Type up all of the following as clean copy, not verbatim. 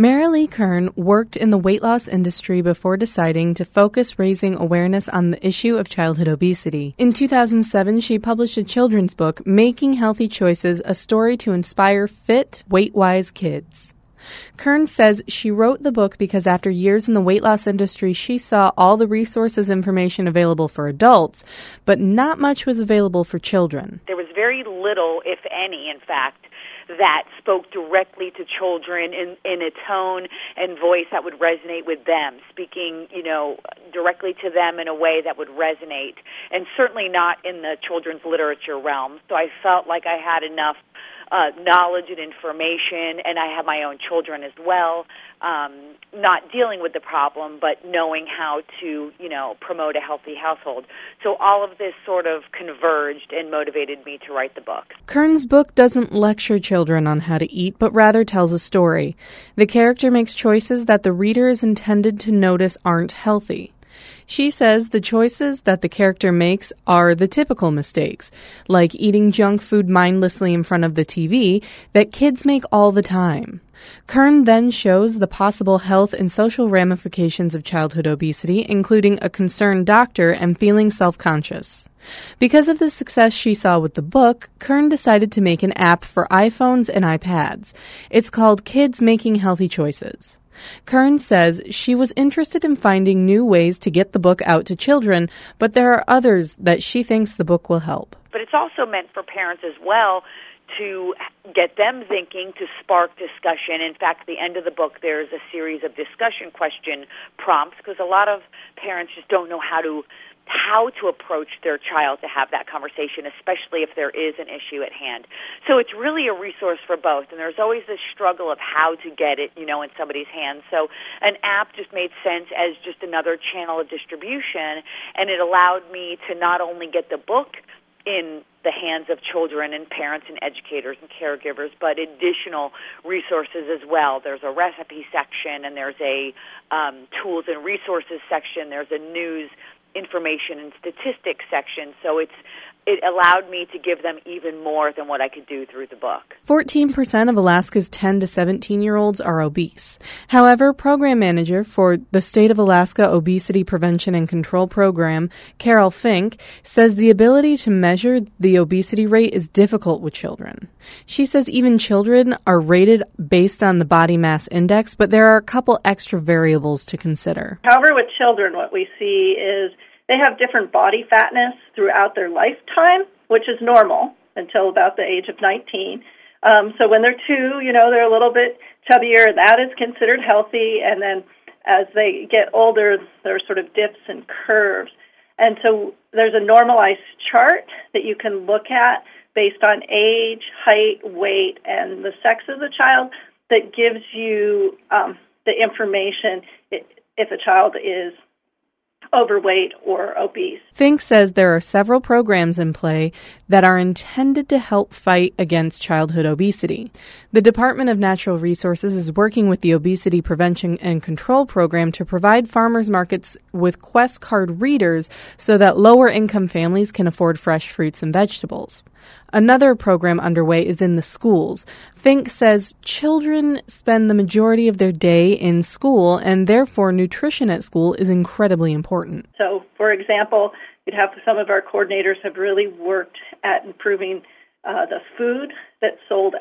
Marilee Kern worked in the weight loss industry before deciding to focus raising awareness on the issue of childhood obesity. In 2007, she published a children's book, Making Healthy Choices, a story to inspire fit, weight-wise kids. Kern says she wrote the book because after years in the weight loss industry, she saw all the resources information available for adults, but not much was available for children. There was very little, if any, in fact, that spoke directly to children in a tone and voice that would resonate with them, speaking, directly to them in a way that would resonate, and certainly not in the children's literature realm. So I felt like I had enough knowledge and information, and I have my own children as well, not dealing with the problem, but knowing how to, promote a healthy household. So all of this sort of converged and motivated me to write the book. Kern's book doesn't lecture children on how to eat, but rather tells a story. The character makes choices that the reader is intended to notice aren't healthy. She says the choices that the character makes are the typical mistakes, like eating junk food mindlessly in front of the TV, that kids make all the time. Kern then shows the possible health and social ramifications of childhood obesity, including a concerned doctor and feeling self-conscious. Because of the success she saw with the book, Kern decided to make an app for iPhones and iPads. It's called Kids Making Healthy Choices. Kern says she was interested in finding new ways to get the book out to children, but there are others that she thinks the book will help. But it's also meant for parents as well to get them thinking, to spark discussion. In fact, at the end of the book, there's a series of discussion question prompts, because a lot of parents just don't know how to approach their child to have that conversation, especially if there is an issue at hand. So it's really a resource for both, and there's always this struggle of how to get it, in somebody's hands. So an app just made sense as just another channel of distribution, and it allowed me to not only get the book in the hands of children and parents and educators and caregivers, but additional resources as well. There's a recipe section, and there's a tools and resources section. There's a news, information, and statistics section. So it allowed me to give them even more than what I could do through the book. 14% of Alaska's 10 to 17-year-olds are obese. However, program manager for the State of Alaska Obesity Prevention and Control Program, Carol Fink, says the ability to measure the obesity rate is difficult with children. She says even children are rated based on the body mass index, but there are a couple extra variables to consider. However, with children, what we see is they have different body fatness throughout their lifetime, which is normal until about the age of 19. So when they're 2, they're a little bit chubbier. That is considered healthy. And then as they get older, there are sort of dips and curves. And so there's a normalized chart that you can look at based on age, height, weight, and the sex of the child that gives you the information if a child is overweight or obese. Fink says there are several programs in play that are intended to help fight against childhood obesity. The Department of Natural Resources is working with the Obesity Prevention and Control Program to provide farmers markets with Quest card readers so that lower-income families can afford fresh fruits and vegetables. Another program underway is in the schools. Fink says children spend the majority of their day in school, and therefore nutrition at school is incredibly important. So, for example, you'd have some of our coordinators have really worked at improving the food that's sold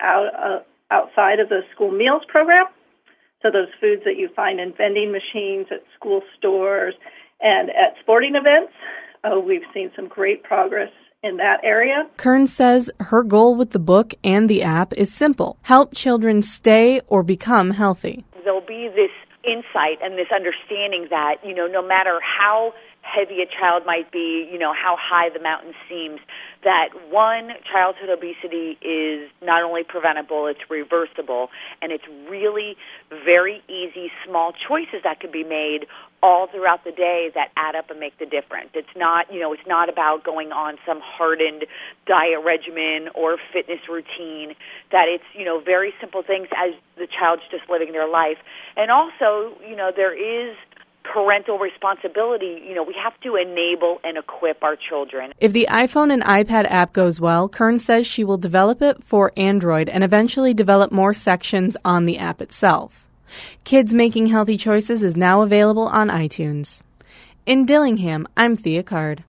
outside of the school meals program. So those foods that you find in vending machines, at school stores, and at sporting events, we've seen some great progress in that area. Kern says her goal with the book and the app is simple: help children stay or become healthy. There'll be this insight and this understanding that, no matter how heavy a child might be, how high the mountain seems, that one, childhood obesity is not only preventable, it's reversible, and it's really very easy, small choices that could be made all throughout the day that add up and make the difference. It's not, it's not about going on some hardened diet regimen or fitness routine, that it's, very simple things as the child's just living their life. And also, there is parental responsibility. We have to enable and equip our children. If the iPhone and iPad app goes well, Kern says she will develop it for Android and eventually develop more sections on the app itself. Kids Making Healthy Choices is now available on iTunes. In Dillingham, I'm Thea Card.